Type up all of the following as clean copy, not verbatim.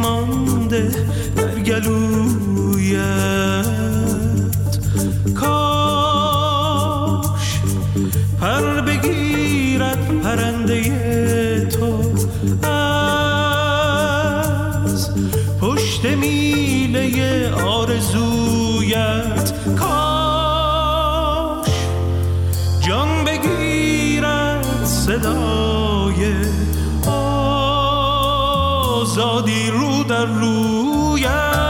مانده در گلویت. کاش پر بگیرد پرنده تو از پشت میله آرزویت. کاش جان بگیرد صدای آزادی رو در رویت.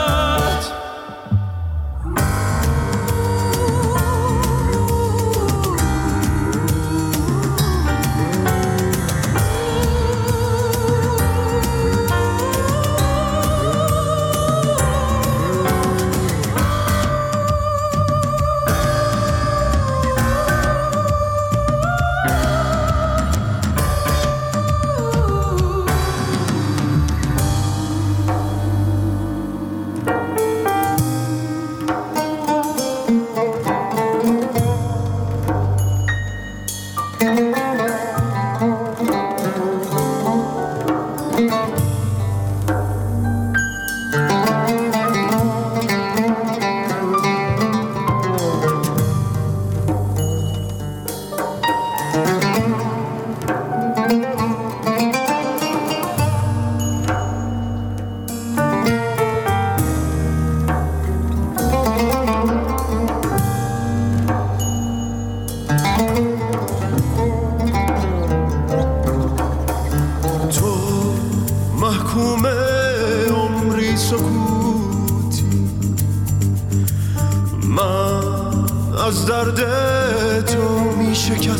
از درد تو می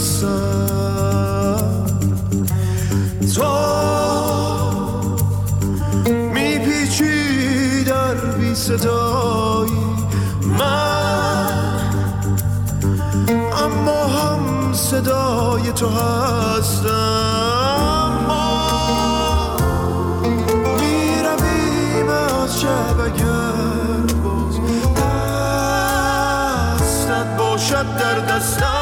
شکستم، تو می پیچی در بی صدایی من، اما هم صدای تو هستم. ما می رویم از شب اگر باز دستت باشد در دستم.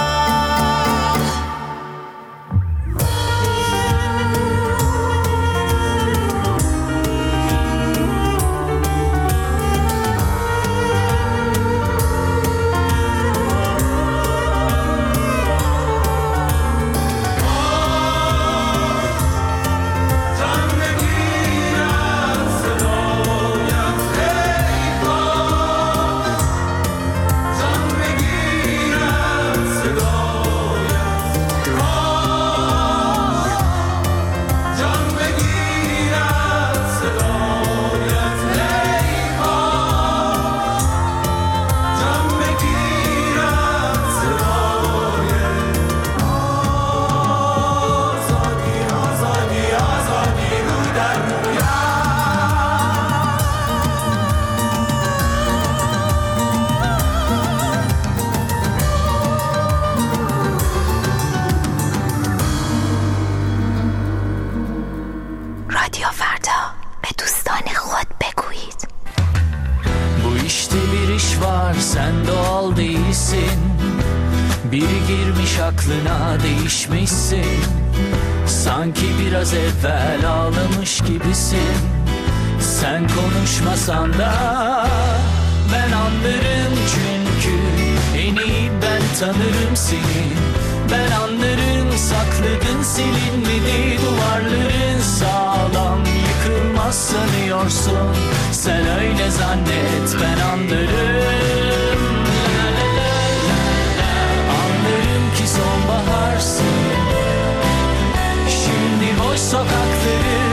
Biri girmiş aklına, değişmişsin. Sanki biraz evvel ağlamış gibisin. Sen konuşmasan da ben anlarım, çünkü en iyi ben tanırım seni. Ben anlarım, sakladın silinmedi duvarların, sağlam yıkılmaz sanıyorsun. Sen öyle zannet, ben anlarım. Sonbaharsın, şimdi boş sokakları,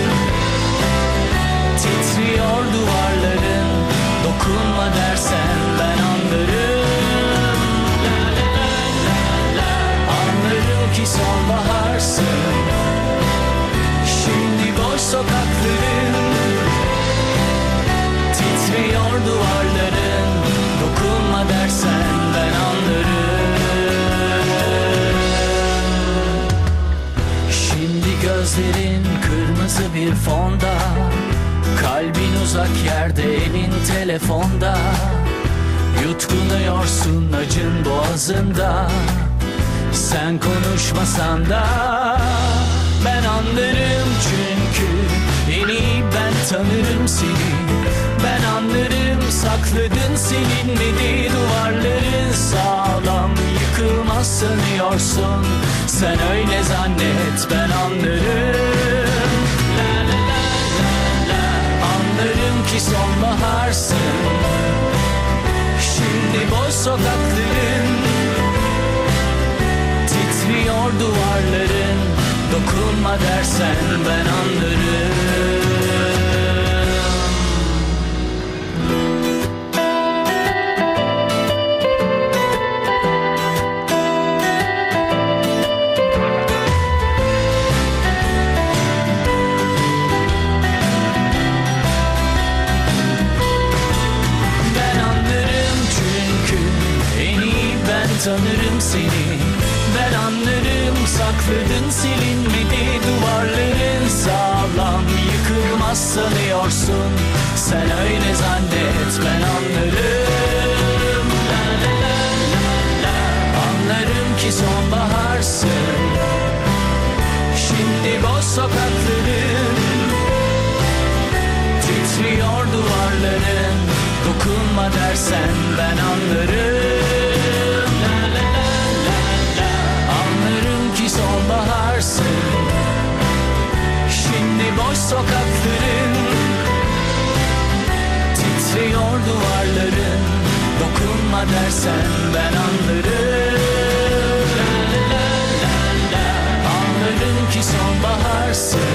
titriyor duvarların. Dokunma dersen ben anlarım. Anlarım ki sonbaharsın, şimdi boş sokakların, titriyor duvarların. Dokunma dersen ben anlarım. Gözlerin kırmızı bir fonda, kalbin uzak yerde, elin telefonda. Yutkunuyorsun acın boğazında. Sen konuşmasan da ben anlarım, çünkü en iyi ben tanırım seni. Ben anlarım sakladın silinmedi duvarların. Sağlam yıkılmaz sanıyorsun, sen öyle zannet ben anlarım. La la la la la. Anlarım ki sonbaharsın. Şimdi boş sokakların, titriyor duvarların. Dokunma dersen ben anlarım. Tanırım seni, ben anlarım sakladın silinmedi duvarların. Sağlam yıkılmaz sanıyorsun, sen öyle zannet ben anlarım. La la la la la. Anlarım ki sonbaharsın. Şimdi boş sokakların, titriyor duvarların. Dokunma dersen ben anlarım. Sonbaharsın. Şimdi boş sokakların, titriyor duvarların. Dokunma dersen ben anlarım. La la la la la. Anlarım ki sonbaharsın.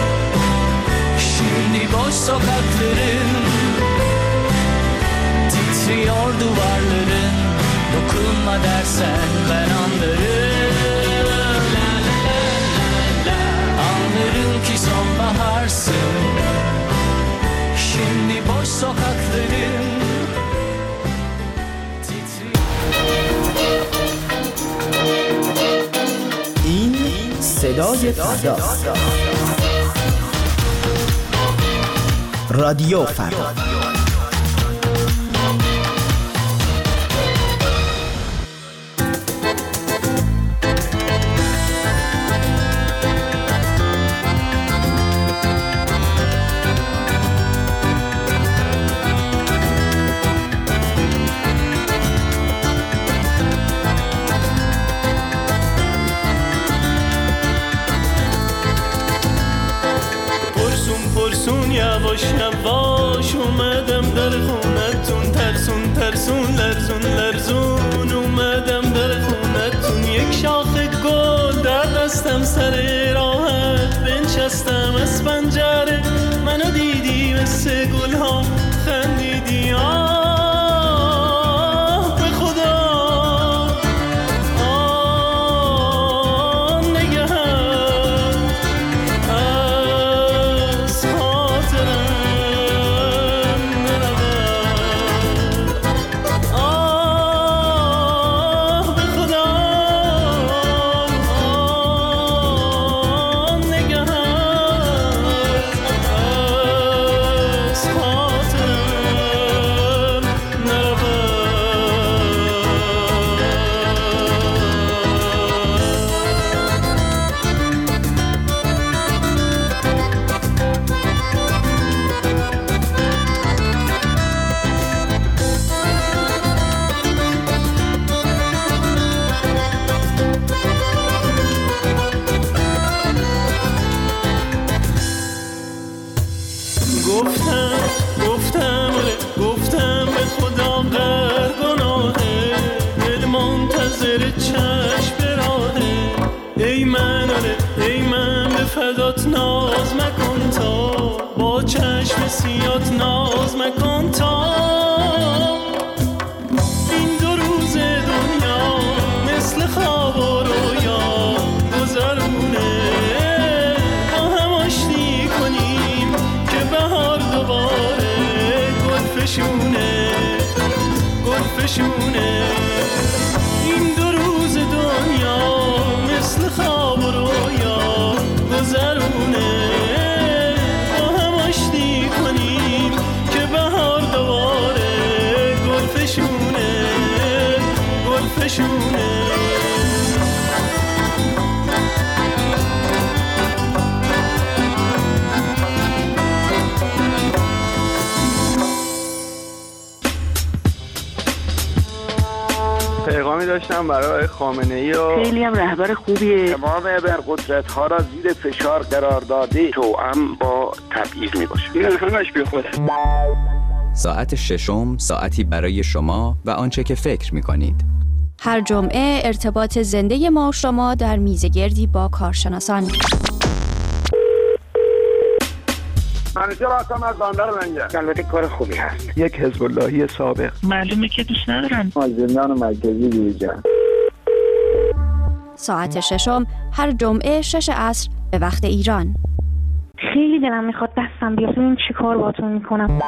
Şimdi boş sokakların, titriyor duvarların. Dokunma dersen ben anlarım. Anlarım ki sonbaharsın. Şimdi boş sokakların این صدای فردا، رادیو فردا. یواش یواش اومدم در خونتون، ترسون ترسون لرزون لرزون اومدم در خونتون. یک شاخه گل در دستم سر راحت بنشستم از پنجره. منو دیدی مثل گل ها خندیدی. آه به خدا آه نگهت گفتم به خدا غر گناهه. دل منتظر چشم به راهه. ای من به فدات ناز مکن تا، با چشم سیات ناز مکن تا. این دو روز دنیا مثل خواب و رویا گذرونه. با هم آشتی کنیم که بهار دوباره گلفشونه. این دو روز دنیا مثل خواب و رویا گذرونه. با هم آشتی کنیم که بهار دوباره گلفشونه. داشتم برای خامنه‌ای و خیلی هم رهبر خوبیه. امام ابرقدرت‌ها را زیر فشار قرار داده توأم با تبعیض میباشه. این همش بیخوده. ساعت ششم، ساعتی برای شما و آنچه که فکر می‌کنید. هر جمعه ارتباط زنده ما و شما در میزگردی با کارشناسان. منیجر هستم از بندر منجر. البته کار خوبی هست. یک حزب اللهی سابق. معلومه که دوست ندارن. از زندان مرکزی بیرون. ساعت ششم هر جمعه 6 عصر به وقت ایران. خیلی دلم میخواد دستم بیاد ببینم چی کار باهاتون میکنم.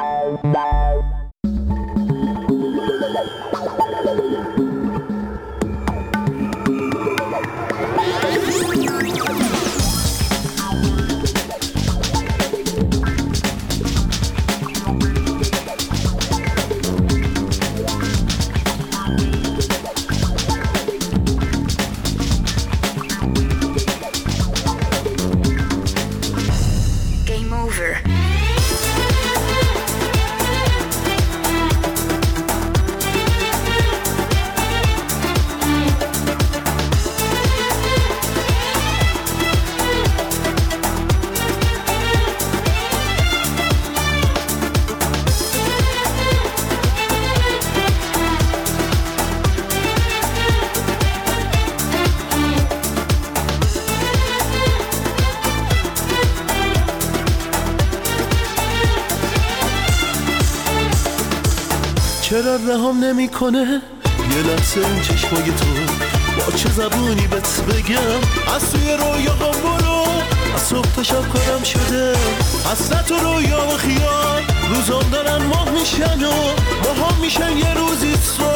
چرا رهام نمی کنه یه لحظه این چشمای تو، با چه زبونی بهت بگم از توی رویاهام برو، از صبح تا شب کارم شده حسرت و رویا و خیال، روزام دارن ماه میشن و ماها میشن یه روزی تو.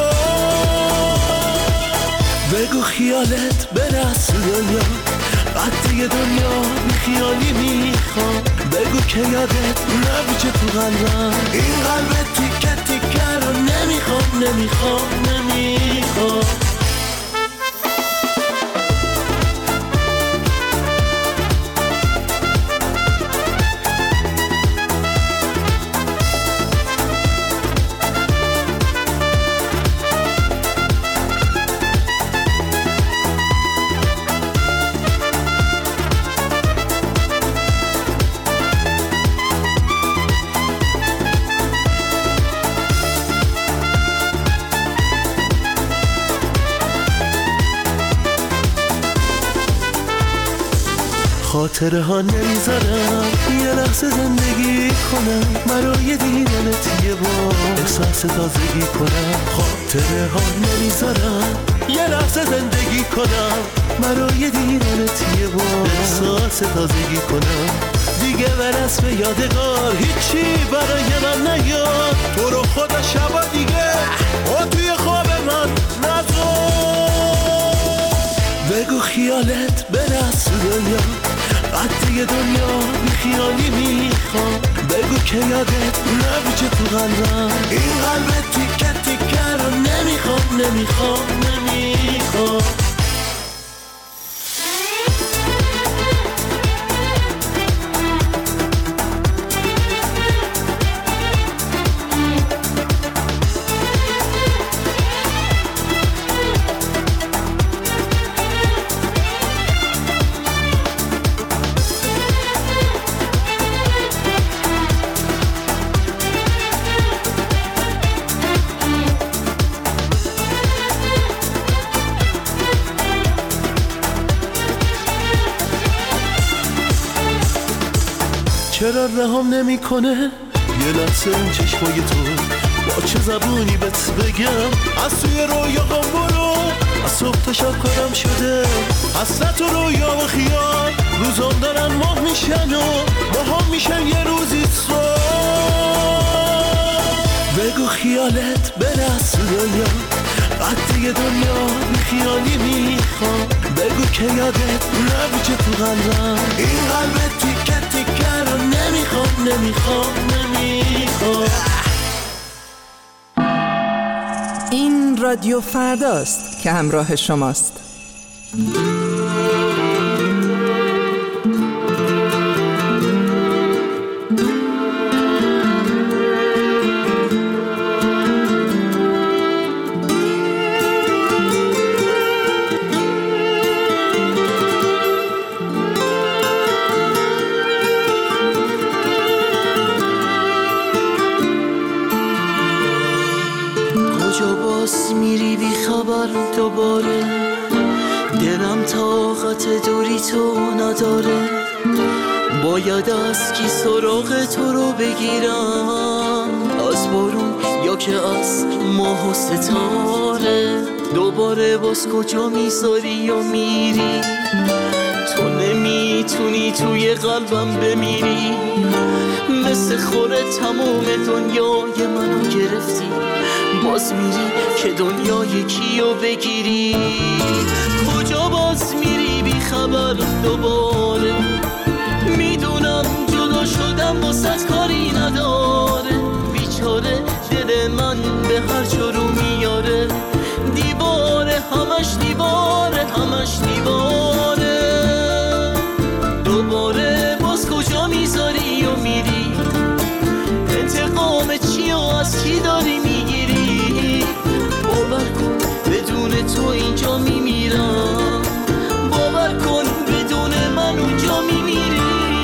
بگو خیالت برس دنیا قد دنیا بی خیالی میخوام، بگو که یادت نبیچه تو قلبم این قلبت تیکه تیکه رو نمیخوام خاطره ها نمیذارم یه لحظه زندگی کنم، برای دیدنت یه بار احساس تازگی کنم. خاطره ها نمیذارم یه لحظه زندگی کنم، برای دیدنت یه بار احساس تازگی کنم. دیگه برس به یادگار هیچی برای من نیاد، تو رو خدا شبا دیگه و توی خواب من نذار. بگو خیالت برس دنیا قد دنیا بی خیالی میخوام، بگو که یادت نبیچه تو قلبم این قلبت تیکه تیکه رو نمیخوام. چرا رهام نمی کنه یه لحظه این چشمای تو، با چه زبونی بهت بگم از توی رویاهام برو، از صبح تا شب کارم شده حسرت و رویا و خیال، روزام دارن ماه میشن و ماها میشن یه روزی تو. بگو خیالت برس دنیا قد دنیا بی خیالی میخوام، بگو که یادت نبیچه تو قلبم این قلبت تیکه تیکه رو نمیخوام. این رادیو فرداست که همراه شماست. دوباره، دلم طاقت دوری تو نداره. باید از کی سراغ تو رو بگیرم، از بارون یا که از ماه و ستاره. دوباره باز کجا میذاری و میری، تو نمیتونی توی قلبم بمیری. مثل خوره تمام دنیای منو گرفتی، باز میری که دنیای کیو بگیری. کجا باز میری بی خبر دوباره، میدونم جدا شدم واسه کاری نداره. بیچاره دل من به هر جا رو میاره، دیواره همش دیواره همش دیواره. دوباره باز کجا میذاری و میری، انتقام چی و از کی داری میگیری. باور کن بدون تو اینجا میمیرم، باور کن بدون من اونجا میمیری.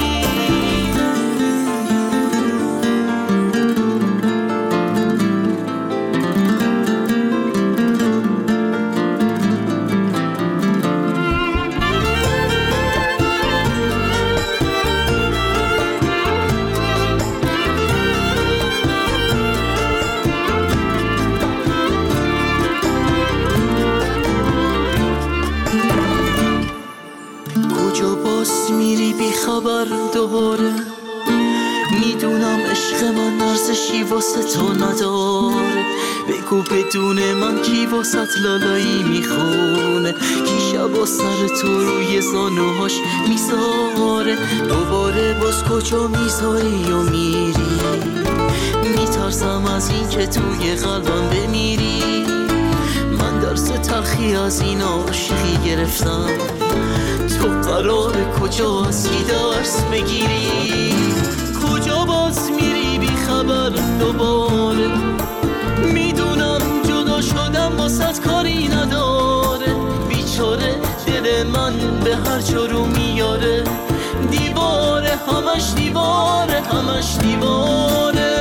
خبر دوباره، میدونم عشق من ارزشی واسه تو نداره. بگو بدون من کی واسه لالایی میخونه، کی شبا سر تو روی زانوهاش میذاره. دوباره باز کجا میذاری و میری، میترسم از این که توی قلبم بمیری. من درس تلخی از این عاشقی گرفتم، تو قراره کجا از کی درس بگیری. کجا باز میری بی خبر دوباره، میدونم جدا شدم واسه کاری نداره. بیچاره دل من به هر جا رو میاره، دیواره همش دیواره همش دیواره.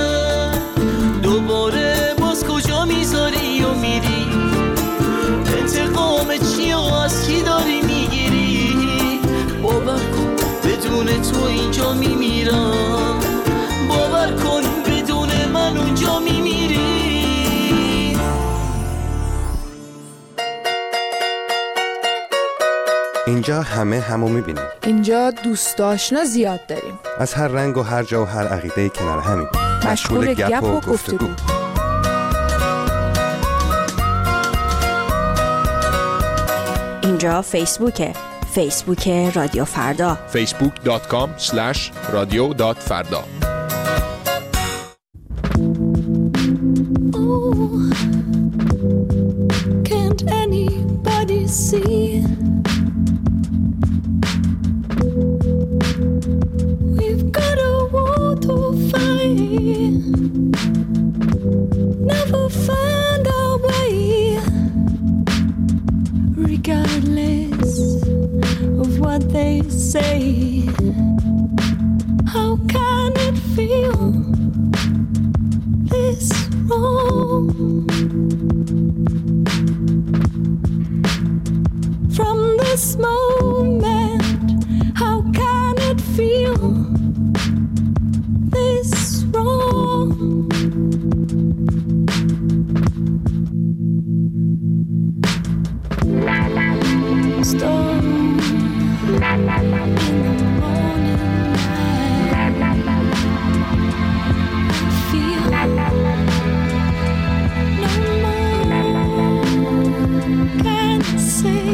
دوباره باز کجا میذاری و میری، انتقام چی و از کی داری میگیری. باور کن بدون تو اینجا میمیرم، باور کن بدون من اونجا میمیری. اینجا همه همو میبینیم، اینجا دوست آشنا زیاد داریم، از هر رنگ و هر جا و هر عقیده کنار همین، مشغول گپ و گفتگو. اینجا فیسبوکه، فیسبوک رادیو فردا، facebook.com/radio.farda. Can't anybody see we've got a war to fight, never find our way regardless of what they say. How can it feel this wrong? From this moment, how can it feel this wrong? Storm in the morning light, feel no more can say.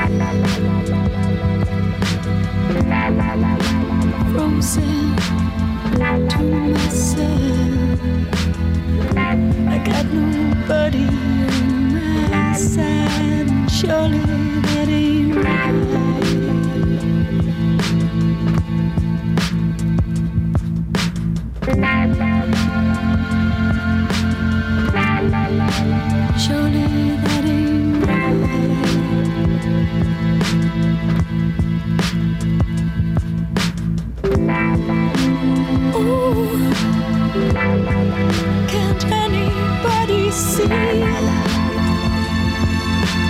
Frozen to myself, I got nobody on my side. Surely that ain't right. Surely that ain't right. Ooh, can't anybody see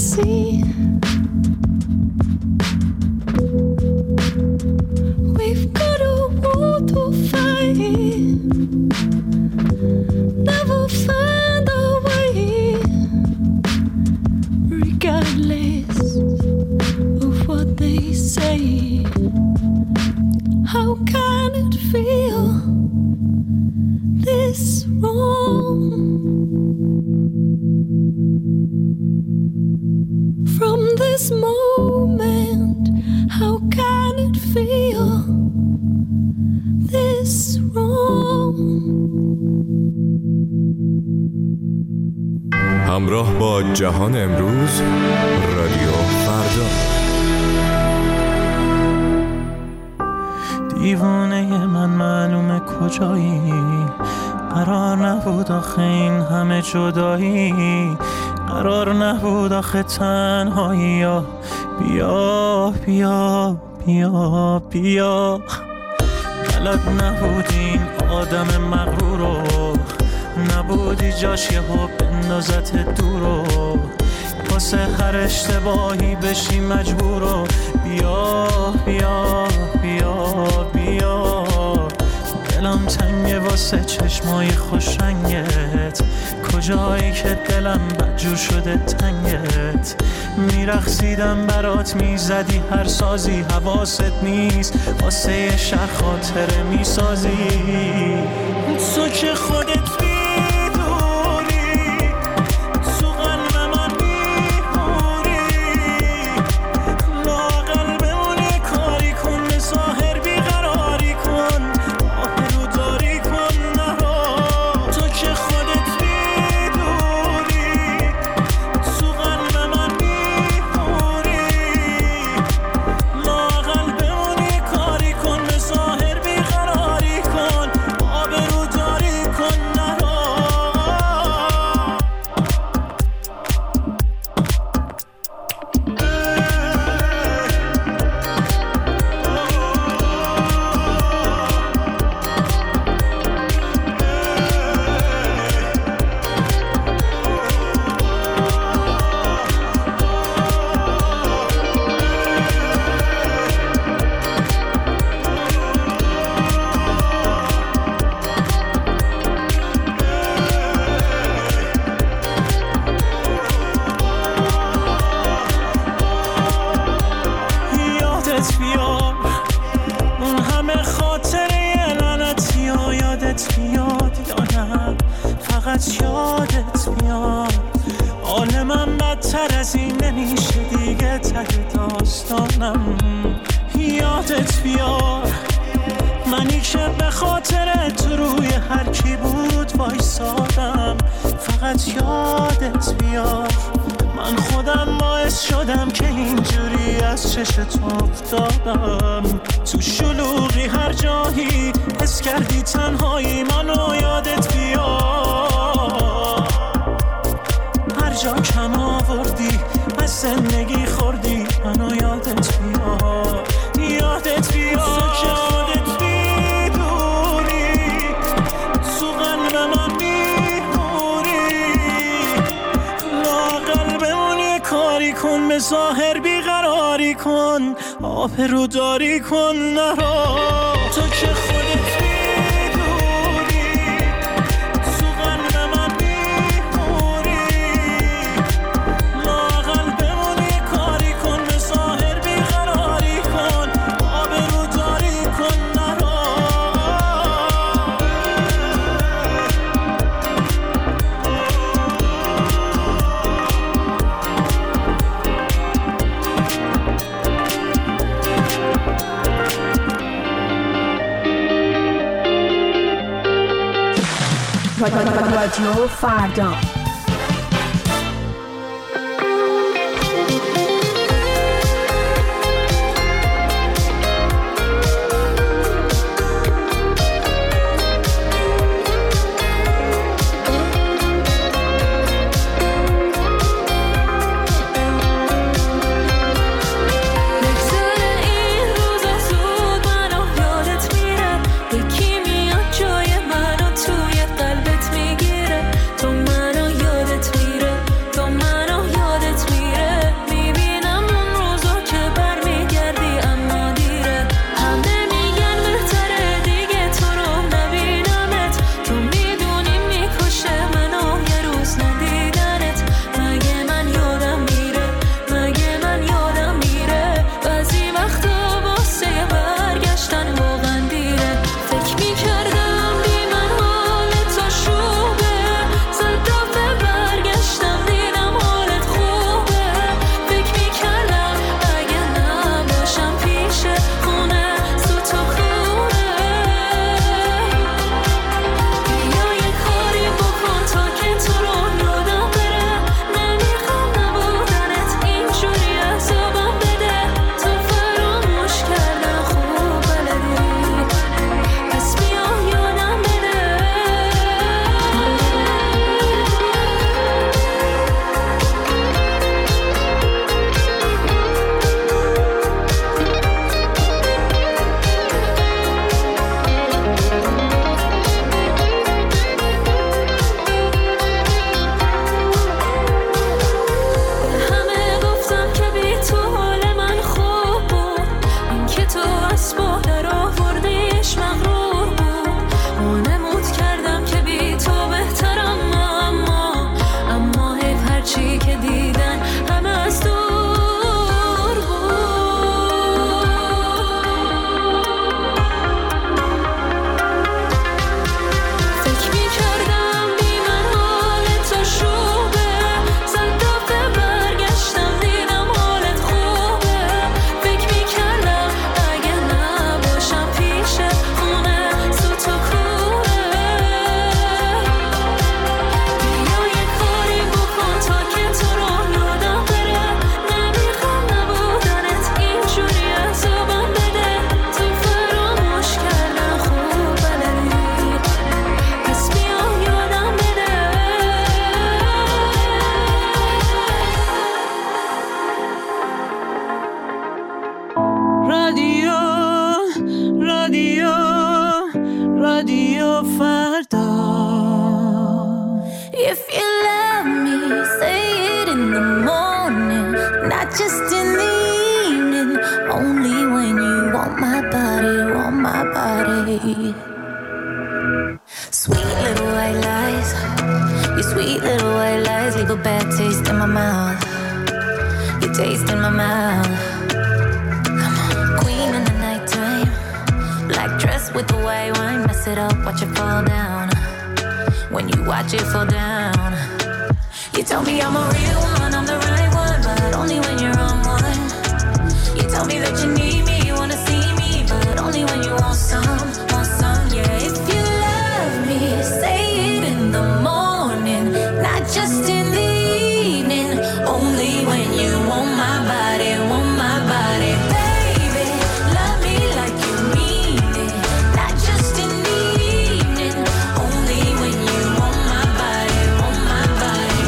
see. We've got a war to fight. Never find our way, regardless of what they say. How can it feel this wrong? From this moment, how can it feel this wrong? همراه با جهان امروز، رادیو فردا. دیوانه من معلومه کجایی، قرار نبود آخه این همه جدایی، قرار نبود آخه تنهایی. بیا بیا بیا بیا، بلد نبود این آدم مغرورو، نبودی جاش یهو بندازت دورو، واسه هر اشتباهی بشی مجبورو. بیا بیا بیا بیا، دلم تنگه واسه چشمای خوش رنگت، کجایی که دلم بدجور شده تنگت. میرقصیدم برات، میزدی هر سازی، حواست نیست واسه یه شهر خاطره میسازی. تو که خودت بیدوری، تو قلب من بیهوری، لااقل بمونی کاری کن، به ظاهر بیقراری کن، آبرو داری کن نرو. تو که خودت بیدوری، تو قلب من بیهوری، لااقل بمونی کاری کن، به ظاهر بیقراری کن، آبرو داری کن نرو. یادت بیاد اون همه خاطره لعنتی ها، یادت بیاد یا نه فقط یادت بیاد. حال من بدتر از این نمیشه دیگه، ته داستانم. یادت بیاد منی که به خاطرت روی هر کی بود وایسادم، فقط یادت بیاد. من خودم باعث شدم که اینجوری از چشت افتادم، تو شلوغی هر جایی حس کردی تنهایی، منو یادت بیاد. هر جا کم آوردی از زندگی خوردی، منو یادت بیاد. یادت بیاد تو که خودت بیدوری، تو قلب من بیهوری، لااقل بمونی کاری کن، به ظاهر بیقراری کن، آبرو داری کن نرو. تو که خودت بیدوری، تو قلب من بیهوری، لااقل بمونی کاری کن، به ظاهر بیقراری کن، آبرو داری کن نرو. رادیو فردا. یکی میاد جای منو توی قلبت میگیره، تو منو just in the evening, only when you want my body, want my body. Sweet little white lies, your sweet little white lies leave a bad taste in my mouth. Your taste in my mouth. Come on, queen in the nighttime, black dress with the white wine, mess it up, watch it fall down. When you watch it fall down, you tell me I'm a real one, I'm the right one, but only when you're on one. You tell me that you need me, you wanna see me, but only when you want some, yeah. If you love me, say it in the morning, not just in the evening, only when you want my body, want my body. Baby, love me like you mean it, not just in the evening, only when you want my body, want my body.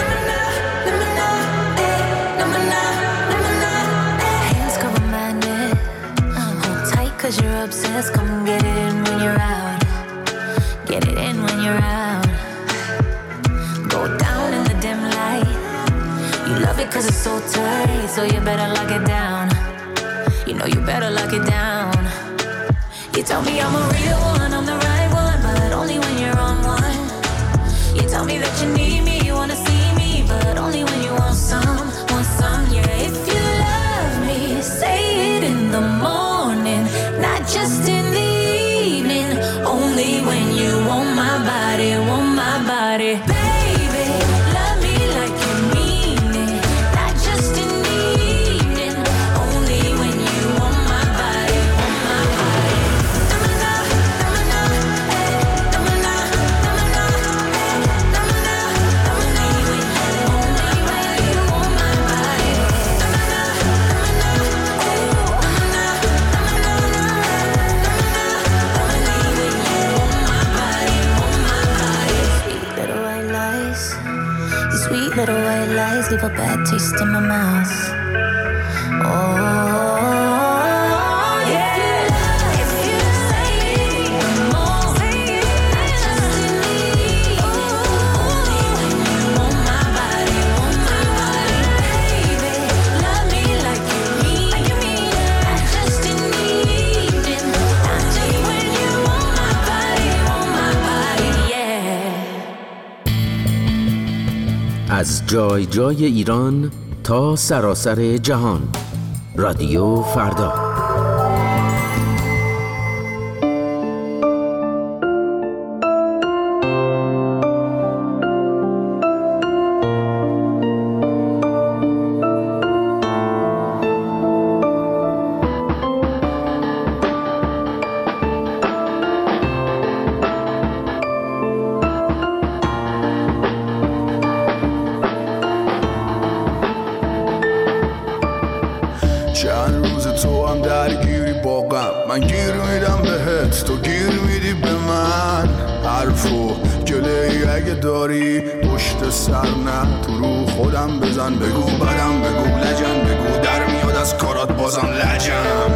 Hands cover my neck, hold tight 'cause you're obsessed. Come get it in when you're out, get it in when you're out. Go down in the dim light, you love it 'cause it's so tight, so you better lock it down. You know you better lock it down. You tell me I'm a real one, I'm the right one, but only when you're on one. You tell me that you need me, you wanna see me, but only when you want some, yeah. If you love me, say it in the morning, not just in the evening, only when you want my body, want my body. Baby, love me like you mean it, not just in the evening, only when you want my body, want my body. Sweet little white lies leave a bad taste in my mouth. Oh, yeah. If you say it more, not just in the evening, only when you want my body, want my body. Baby, love me like you mean it, not just in the evening, not just when you want my body, yeah. از جای جای ایران تا سراسر جهان، رادیو فردا. من گیر میدم بهت، تو گیر میدی به من. حرف و گله‌ای اگه داری پشت سر نه، تو رو خودم بزن، بگو بدم، بگو لجن، بگو در میاد از کارات بازم لجم.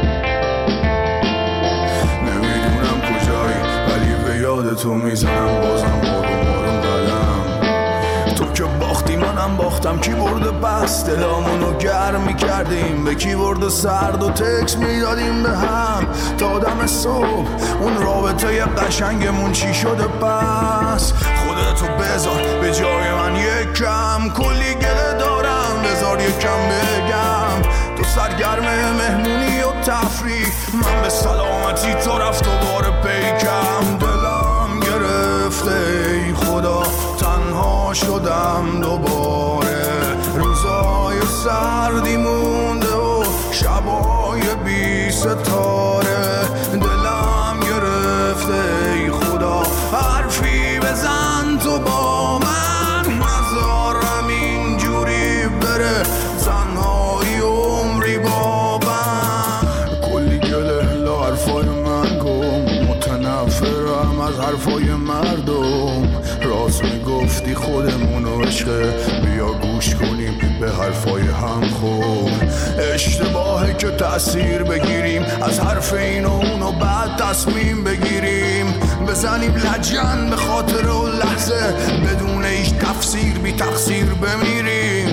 نمیدونم کجایی ولی به یاد تو میزنم بازم آروم آروم قدم. تو که باختی منم باختم، کی برده پس دلامونو گرم میکردیم، به کی برده سرد و تکس میدادیم به هم تا دم صبح. اون رابطه قشنگمون چی شده پس؟ خودتو بذار به جای من یکم، کلی گله دارم بذار یکم بگم. تو سرگرم مهمونی و تفریح، من به سلامتی تو رفت دوباره پیکم. دلم گرفته ای خدا، تنها شدم دوباره. روزای سردی مونده و شبای بی ستاره. دلم گرفته ای خدا، حرفی بزن تو با من، نذارم اینجوری بره تنهایی عمری با من. کلی گله لا حرفای من گم، متنفرم از حرفای مردم. راست میگفتی خودمونو عشقه، بیا گوش کنیم به حرفای هم. خوب اشتباهه که تأثیر بگیریم از حرف این و اونو، بعد تصمیم بگیریم بزنیم لجن به خاطر و لحظه، بدون هیچ تفسیر بی تقصیر بمیریم.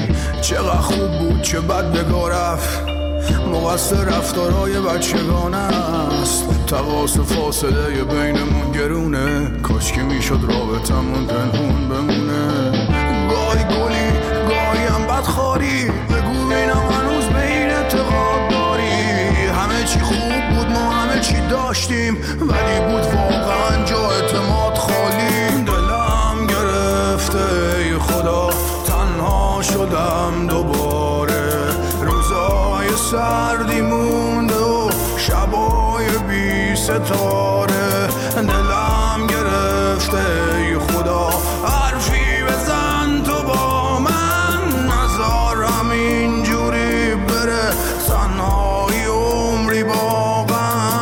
چقدر خوب بود چه بد بگاه رفت، مقصر رفتارهای بچگانه است. تقاس فاصله بینمون گرونه، کاش که میشد رابطمون پنهون بمونه. گاهی گلی گاهی هم بدخواری، بگو بینم هنوز به این اعتقاد داری. همه چی خوب بود ما همه چی داشتیم، ولی بود واقعا جا اعتماد خالی. دلم گرفته ای خدا تنها شدم دوباره، روزای سردی مونده و شبای بی ستاره. دلم گرفته ای خدا حرفی بزن تو با من، نذارم اینجوری بره تنهایی عمری واقعا.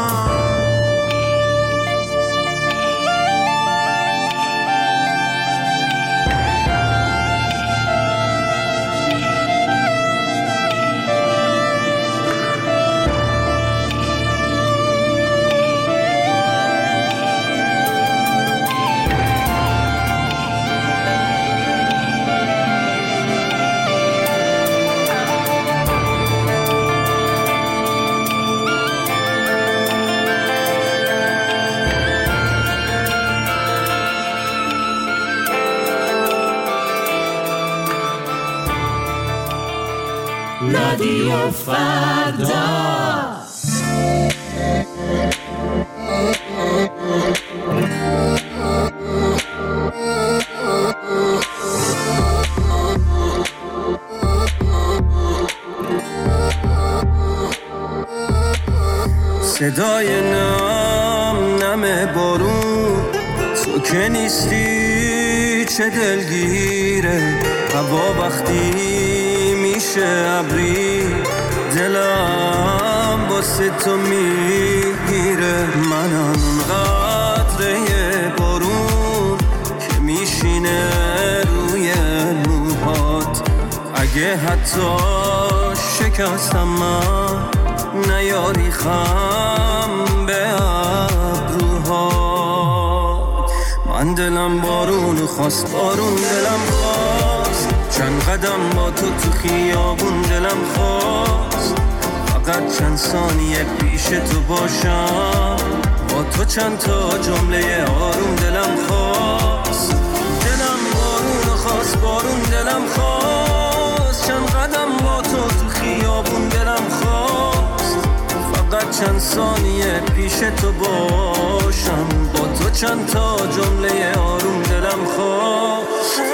رادیو فردا. صدای نم بارون، تو که نیستی چه دلگیره. هوا وقتی میشه ابری، دلم واسه تو میگیره. منم اون قطره بارون که میشینه روی موهات. اگه حتی شکستم من نیاری خم به ابروهات. من دلم بارون خواست، بارون دلم خواست، چند قدم با تو خیابون دلم خواست. فقط چند ثانیه پیش تو باشم، با تو چند تا جمله آروم دلم خواست. دلم بارون خواست، بارون دلم خواست، چند قدم با تو خیابون دلم خواست. فقط چند ثانیه پیش تو باشم، با تو چند تا جمله آروم دلم خواست.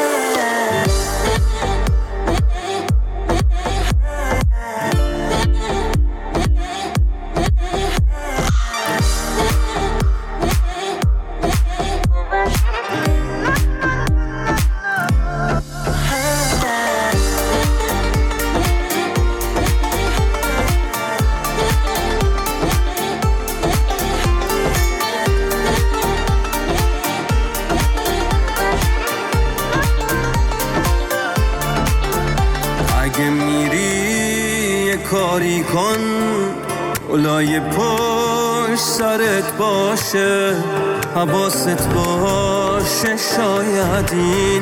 کاری کن اولای پشت سرت باشه، حواست باشه شاید این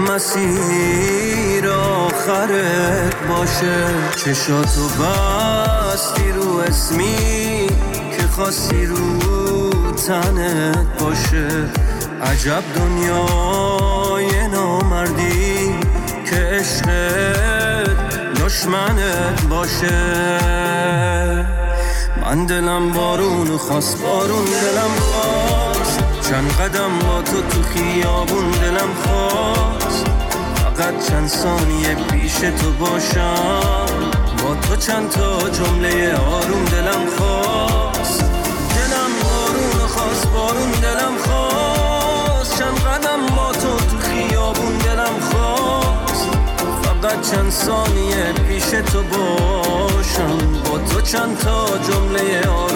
مسیر آخرت باشه. چشاتو بستی رو اسمی که خواستی رو تنت باشه. عجب دنیای نامردی که عشقت دشمنت باشه. من دلم بارون خواست، بارون دلم خواست، چند قدم با تو خیابون دلم خواست. فقط چند ثانیه پیش تو باشم، با تو چند تا جمله آروم دلم خواست. دلم بارون خواست، بارون دلم خواست، چند قدم با تو خیابون دلم خواست. فقط چند ثانیه پیش تو باشم، با تو چند تا جمله آروم